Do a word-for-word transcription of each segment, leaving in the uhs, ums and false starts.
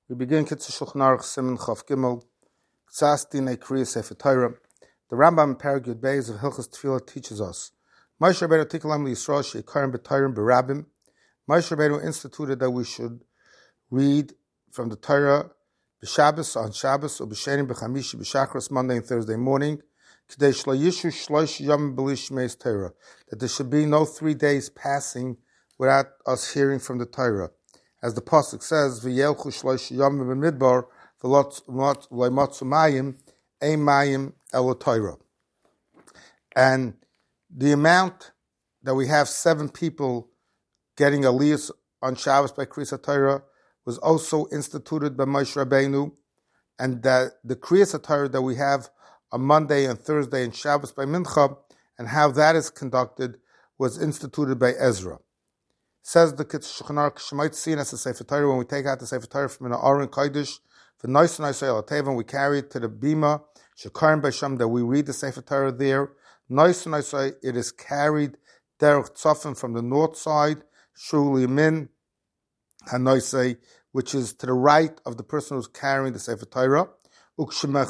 We begin Kitzur Shulchan Aruch Siman Chav Gimel Ksas Dinei Kriya Sefer Torah. The Rambam in Perek Yud Beis of Hilchos Tefillah teaches us Moshe Rabbeinu Tikalam Yisrael Sheikarim B'Torah B'Rabbim. Moshe Rabbeinu instituted that we should read from the Torah b'Shabbos on Shabbos or b'Sheni b'Chamishi b'Shachris Monday and Thursday morning. K'dei shlo yishu shlosh yom b'li shmeis Torah, that there should be no three days passing without us hearing from the Torah. As the pasuk says, "V'yelchu shlosh yom b'midbar v'lot v'lematzu mayim ein mayim el Torah." And the amount that we have seven people getting aliyos on Shabbos by Kriyas Torah was also instituted by Moshe Rabbeinu, and that the Kriyas Torah that we have on Monday and Thursday and Shabbos by Mincha, and how that is conducted, was instituted by Ezra. Says the Kitzur Shulchan Aruch, Shemait Sin as a Sefer Torah, when we take out the Sefer Torah from an Aron Kodesh, for Nois and Noisay Al-Tevan, we carry it to the Bima, Shekarim B'Shem, that we read the Sefer Torah there. Nois and Noisay, it is carried Derech Tzofim from the north side, Shul Yamin HaNoisay, which is to the right of the person who's carrying the Sefer Torah. And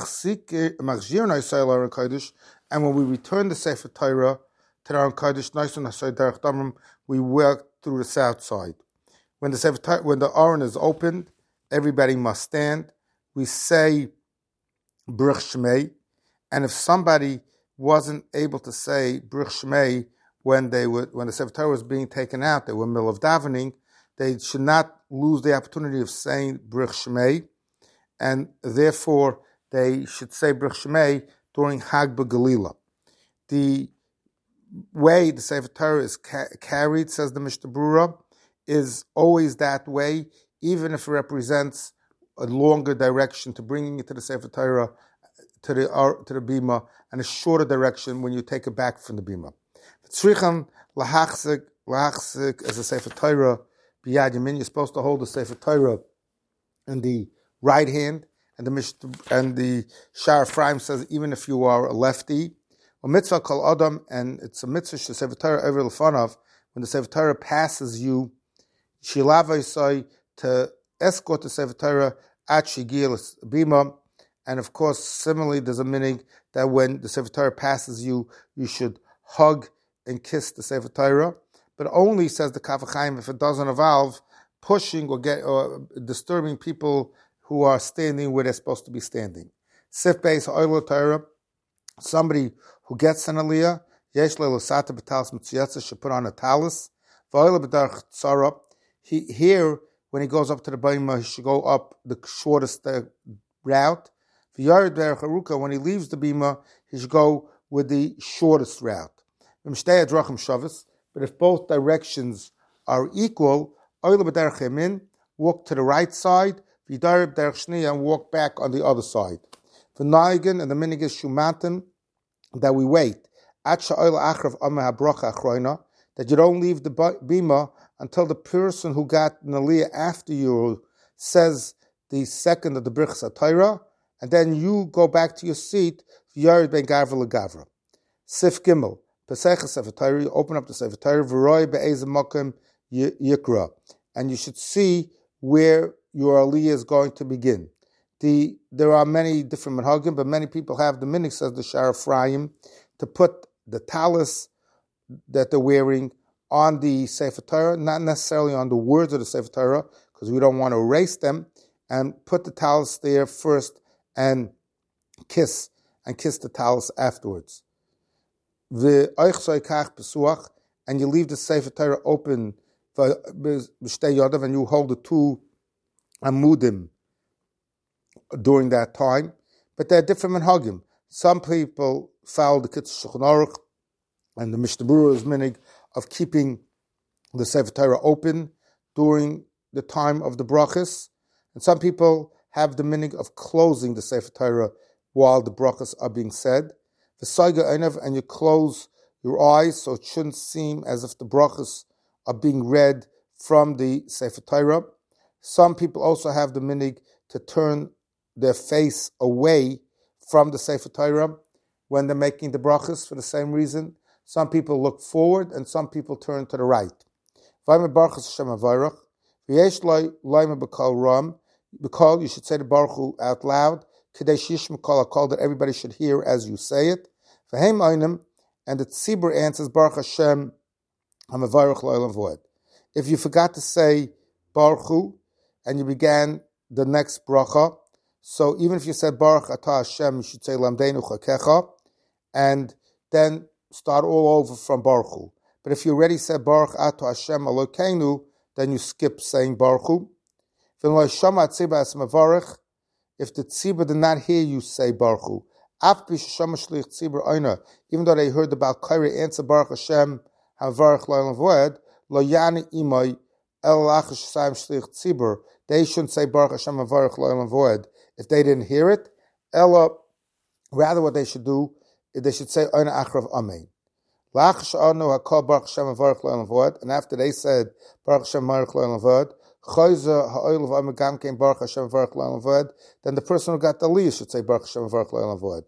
when we return the Sefer Torah to the Aron Kodesh, Nois and Noisay Derech Damrim, we work through the south side. When the Sefer, when the Aron is opened, everybody must stand. We say Baruch Shmei, and if somebody wasn't able to say Baruch Shmei when they were when the Sefer Torah was being taken out, they were in the middle of davening, they should not lose the opportunity of saying Baruch Shmei, and therefore they should say Baruch Shmei during Hag B'Galila. The way the Sefer Torah is ca- carried, says the Mishnah Brura, is always that way, even if it represents a longer direction to bringing it to the Sefer Torah, to the uh, to the Bima, and a shorter direction when you take it back from the Bima. Tzricham lahachzik lahachzik as a Sefer Torah biyad yamin. You're supposed to hold the Sefer Torah in the right hand, and the Mishnah, and the Shar Ephraim says even if you are a lefty. Mitzvah kol adam, and it's a mitzvah to Sefer Torah over l'fanav. When the Sefer Torah passes you, shilava yisai, to escort the Sefer Torah at shigil bima, and of course, similarly, there's a meaning that when the Sefer Torah passes you, you should hug and kiss the Sefer Torah, but only, says the Kaf HaChaim, if it doesn't involve pushing or get or disturbing people who are standing where they're supposed to be standing. Sif beis ha'olah Torah, somebody who gets an aliyah, yesh le'losata b'talis mitzuyetza, should put on a talis. V'olah b'darch tzara. He here, when he goes up to the bima, he should go up the shortest uh, route. V'yared b'derech haruka, when he leaves the bima, he should go with the shortest route. V'mshtei adrachim shavas, but if both directions are equal, olah b'derech yamin, walk to the right side. V'yared b'derech shniya, and walk back on the other side. V'naigan, and the minig is shumatim, that we wait, that you don't leave the bima until the person who got an aliyah after you says the second of the Birchas HaTorah, and then you go back to your seat, Yared ben Gavra leGavra. Sif Gimel, Pesachas Sefer Torah, you open up the Sefer Torah, V'roi be'ezem makom yikra, and you should see where your aliyah is going to begin. The, there are many different minhagim, but many people have the minig, says the Shar Ephraim, to put the talis that they're wearing on the Sefer Torah, not necessarily on the words of the Sefer Torah, because we don't want to erase them, and put the talis there first and kiss, and kiss the talis afterwards. And you leave the Sefer Torah open, and you hold the two amudim during that time, but there are different minhagim. Some people follow the Kitzur Shulchan Aruch and the Mishnah Berurah's minig of keeping the Sefer Torah open during the time of the brachas, and some people have the minig of closing the Sefer Torah while the brachas are being said. And you close your eyes so it shouldn't seem as if the brachas are being read from the Sefer Torah. Some people also have the minig to turn their face away from the Sefer Torah when they're making the brachas for the same reason. Some people look forward and some people turn to the right. Because you should say the Baruch Hu out loud. Kadesh Yishma Kol HaKol, that everybody should hear as you say it. V'heim Einim, and the Tzibur answers Baruch Hashem HaMavarech L'Olam V'Oed. If you forgot to say Baruch Hu and you began the next bracha, so even if you said Baruch Atah Hashem, you should say Lamdeinu Chakecha, and then start all over from Baruch Hu. But if you already said Baruch Atah Hashem Elokeinu, then you skip saying Baruch Hu. If the tzibur did not hear you say Baruch Hu, even though they heard the Baal Kairi answer Baruch Hashem HaMavarech L'Olam V'Oed, Lo Yani Imay El Lachash Shayim Shlich Tzibur, they shouldn't say Baruch Hashem HaMavarech L'Olam V'Oed if they didn't hear it. Ella, rather what they should do is they should say Oina Achrav Amen. Lachash Anu HaKol Baruch Hashem HaMavarech L'Olam V'Oed, and after they said Baruch Hashem HaMavarech L'Olam V'Oed, then the person who got the aliyah should say Baruch Hashem Baruch L'Olam V'Oed.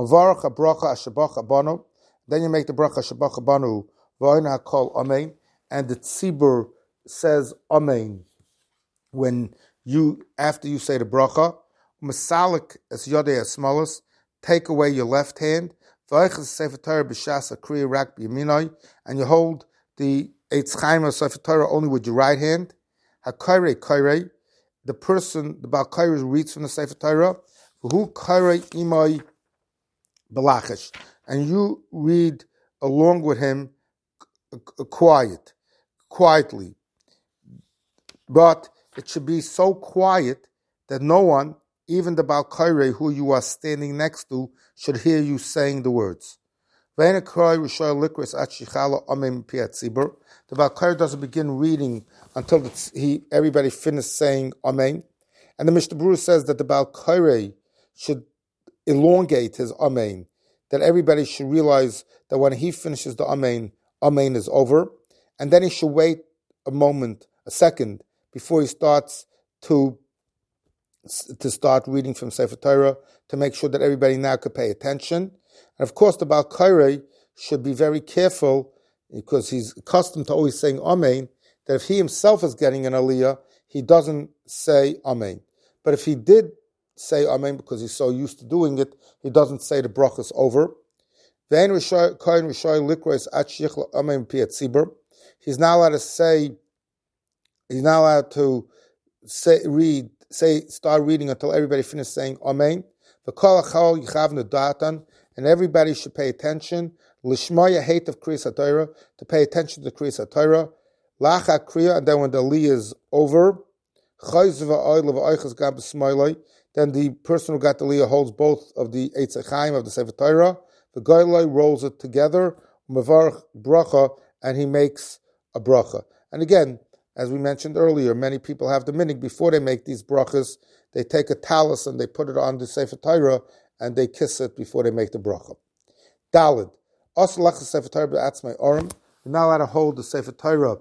Then you make the bracha Shabach Banu V'Oina HaKol Amen, and the tzibur says Amen when you after you say the bracha. Masalik as Yodei Asmalas, take away your left hand. And you hold the Eitz Chaim of Sefer Torah only with your right hand. HaKairei Kairei, the person, the Baal Kairei reads from the Sefer Torah, V'hu Kairei Imai Belachish, and you read along with him quiet, quietly. But it should be so quiet that no one, even the Baal Kairei who you are standing next to, should hear you saying the words. The Baal Kairei doesn't begin reading until the, he everybody finished saying Amen. And the Mishnah Berurah says that the Baal Kairei should elongate his Amen, that everybody should realize that when he finishes the Amen, Amen is over, and then he should wait a moment, a second, before he starts to to start reading from Sefer Torah, to make sure that everybody now could pay attention. And of course, the Baal Kairei should be very careful, because he's accustomed to always saying Amen, that if he himself is getting an aliyah, he doesn't say Amen. But if he did say Amen because he's so used to doing it, he doesn't say the brachas over. He's not allowed to say, he's not allowed to say, read, say, start reading until everybody finishes saying Amen. And everybody should pay attention. Lishmaya hate of Kriyas HaTorah, to pay attention to Kriyas HaTorah. Lacha Kriya, and then when the aliyah is over, then the person who got the aliyah holds both of the Eitz Chaim of the Sefer Torah. The Goyloi rolls it together, Mevarach bracha, and he makes a bracha. And again, as we mentioned earlier, many people have the minhag before they make these brachas, they take a talus and they put it on the Sefer Torah and they kiss it before they make the bracha. Dalid. You're not allowed to hold the Sefer Torah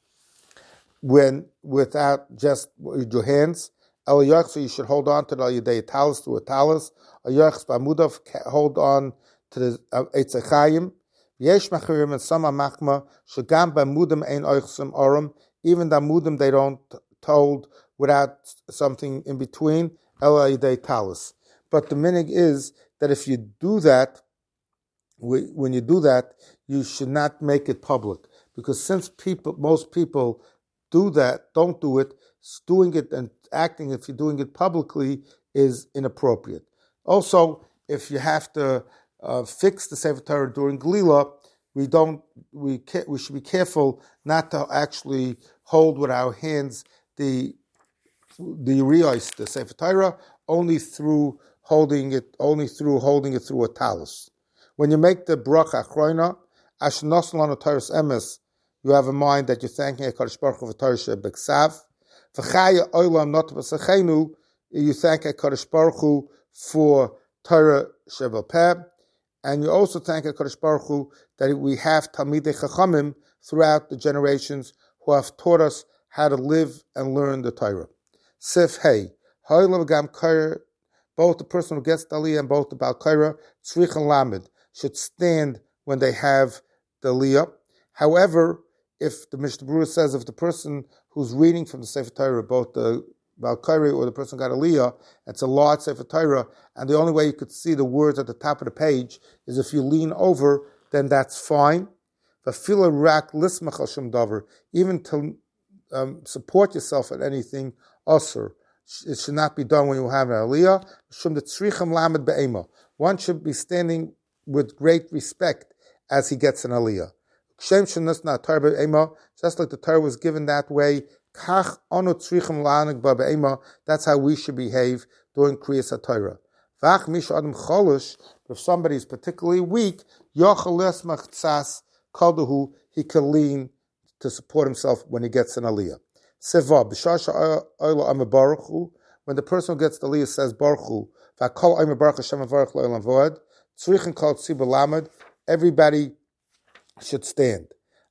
when without just your hands. So you should hold on to the Yedei Talus through a talus. Hold on to the Eitz Chaim. Yesh machirim and some machma shagam b'mudim ein oichsim orim. Even the mudim they don't told without something in between. Ela Yedei Talus. But the minhag is that if you do that, when you do that, you should not make it public, because since people, most people do that, don't do it, doing it and acting if you're doing it publicly is inappropriate. Also, if you have to uh, fix the Sefer Torah during Glila, we don't, we we should be careful not to actually hold with our hands the the riyos, the Sefer Torah, only through holding it, only through holding it through a talus. When you make the bracha achroina, ashnos lanu Torahs emes, you have in mind that you're thanking HaKadosh Baruch Hu for Torah shebeksav. V'chaya olam not b'sachenu, you thank HaKadosh Baruch Hu for Torah shebelpeh, and you also thank HaKadosh Baruch Hu that we have Talmidei Chachamim throughout the generations who have taught us how to live and learn the Torah. Sif hey, ha'olam gam kair, both the person who gets the aliyah and both the Baal Kaira, tzrich and lamed, should stand when they have the aliyah. However, if the Mishnah Berurah says if the person who's reading from the Sefer Torah, both the Baal Kairi or the person got Aliyah, it's a large Sefer Torah, and the only way you could see the words at the top of the page is if you lean over, then that's fine. Even to um, support yourself at anything, usher. It should not be done when you have an Aliyah. One should be standing with great respect as he gets an Aliyah. Just like the Torah was given that way, that's how we should behave during Kriyas HaTorah. If somebody is particularly weak, he can lean to support himself when he gets an Aliyah. When the person who gets the Aliyah says Baruch Hu, everybody should stand.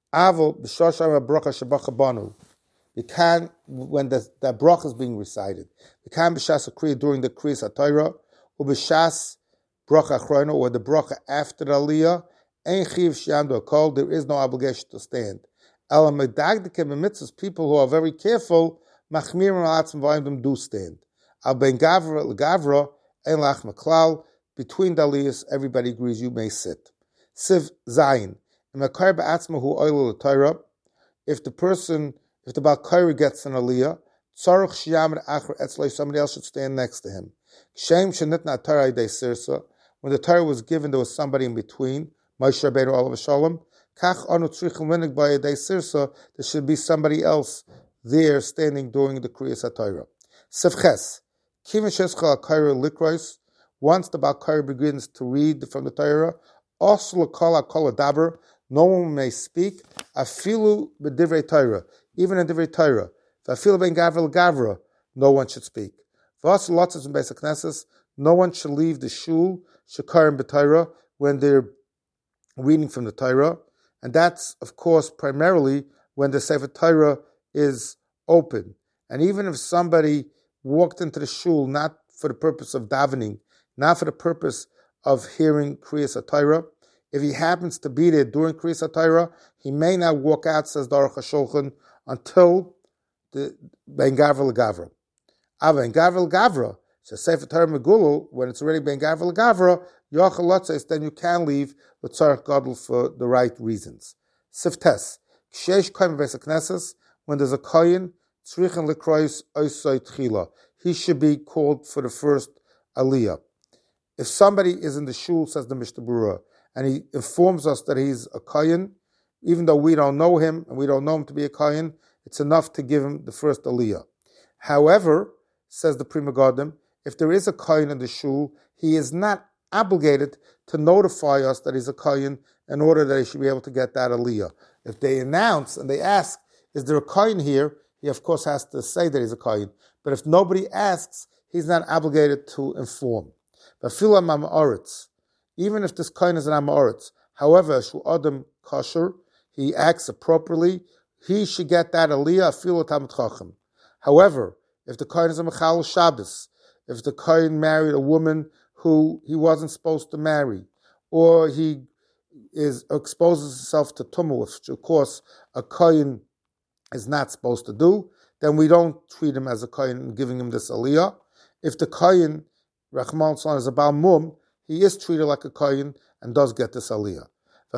You can, when the, the bracha is being recited, you can b'shas kriya during the kriyas HaTorah, or b'shas bracha achrona, or the bracha after the Aliyah. Ein chiv sheyamdu hakol. There is no obligation to stand. Ela medagdikim b'mitzvos, people who are very careful, machmirim al atzim v'ayim do stand. Al ben gavra legavra ein lach maklal. Between the Aliyahs, everybody agrees you may sit. Siv zayin. If the person, if the Baal Kairi gets an Aliyah, somebody else should stand next to him. When the Torah was given, there was somebody in between. There should be somebody else there standing during the Kriyas HaTorah. Once the Baal Kairi begins to read from the Torah, no one may speak, afilu b'divrei Torah, even in divrei Torah. Afilu ben gavra gavra, no one should speak. V'as lotzes in Beis HaKnesses, no one should leave the shul shekarim b'Torah when they're reading from the Torah, and that's of course primarily when the Sefer Torah is open. And even if somebody walked into the shul not for the purpose of davening, not for the purpose of hearing Kriyas HaTorah, if he happens to be there during Kriyas HaTorah, he may not walk out, says the Aruch HaShulchan, until the Ben Gavra L'Gavra. Ava Ben Gavra L'Gavra, so Sefer Torah Megulul, when it's already Ben Gavra L'Gavra, Yochel Lotzes, then you can leave with Tzarech Gadol for the right reasons. Siftes, Kshesh Kohen Beis HaKnesses, when there's a Kohen, Tzrichen L'Krois Oisoi Tchila, he should be called for the first Aliyah. If somebody is in the shul, says the Mishnah Berurah, and he informs us that he's a Kohen, even though we don't know him, and we don't know him to be a Kohen, it's enough to give him the first Aliyah. However, says the Pri Megadim, if there is a Kohen in the shul, he is not obligated to notify us that he's a Kohen in order that he should be able to get that Aliyah. If they announce and they ask, is there a Kohen here? He of course has to say that he's a Kohen. But if nobody asks, he's not obligated to inform. But Fila Ma'aretz, even if this Kohen is an Amoritz, however, Shu Adam Kosher, he acts appropriately, he should get that Aliyah, Filo Talmid Chacham. However, if the Kohen is a Mechal Shabbos, if the Kohen married a woman who he wasn't supposed to marry, or he is exposes himself to Tumah, which of course a Kohen is not supposed to do, then we don't treat him as a Kohen and giving him this Aliyah. If the Kohen, Rachman Tzlan, is a Baal Mum, he is treated like a Kohen and does get this Aliyah.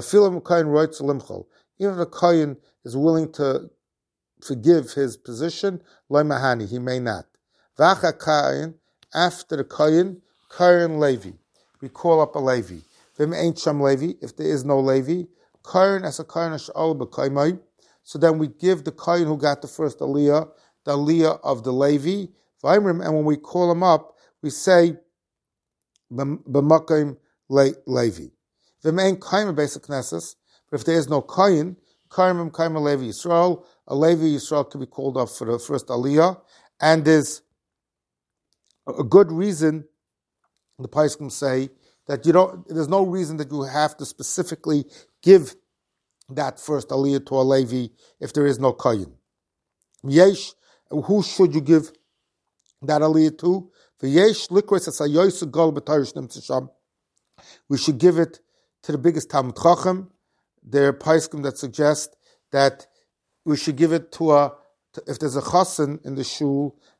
Even if the Kohen is willing to forgive his position, Loi Mahani, he may not. After the Kohen, Kohen Levi. We call up a Levi. Vim ain't Sham Levi, if there is no Levi, Kohen as a Kohen Ash'al B'Kaimai. So then we give the Kohen who got the first Aliyah, the Aliyah of the Levi. And when we call him up, we say, B'Makim Levi. Vim ain't Kaim Beis HaKnesses, but if there is no Kohen, Kaim Kaim Levi Yisrael, a Levi Yisrael can be called up for the first Aliyah, and there's a good reason, the Poskim say, that you don't, there's no reason that you have to specifically give that first Aliyah to a Levi if there is no Kohen. Yesh, who should you give that Aliyah to? V'yesh likros as hayoysu gol b'tayrish nimtzasham. We should give it to the biggest Talmid Chacham. There are Poskim that suggest that we should give it to a, to, if there's a chassan in the shul,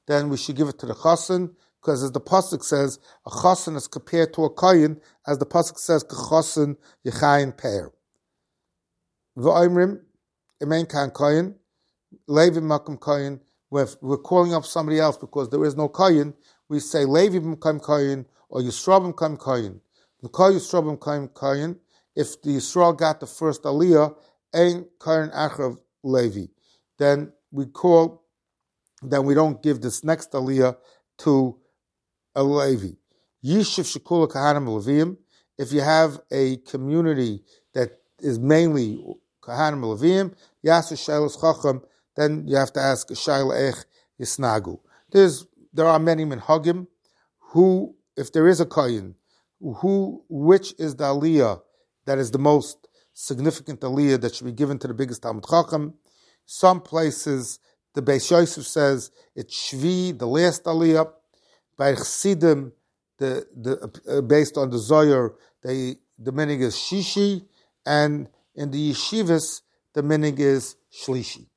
then we should give it to the chassan, because as the pasuk says, a chassan is compared to a kohen, as the pasuk says, k'chassan yechayin peir. V'oimrim, imein kan kohen, levi makom kohen. We're calling up somebody else because there is no kohen. We say levi makom kohen or yisrael makom kohen. V'kol yisrael makom kohen. If the Yisrael got the first aliyah, ein kohen achav levi, then we call. Then we don't give this next aliyah to a Levi. Yishiv shekula kahanim levim. If you have a community that is mainly kahanim levim, yasu shaylos chacham, then you have to ask shayla ech yisnagu. There's there are many minhagim who, if there is a kohen, who which is the aliyah that is the most significant aliyah that should be given to the biggest Talmud Chacham. Some places the Beis Yosef says it's Shvi, the last aliyah. By Chassidim, the the uh, based on the Zohar, they the minig is Shishi, and in the yeshivas the minig is Shlishi.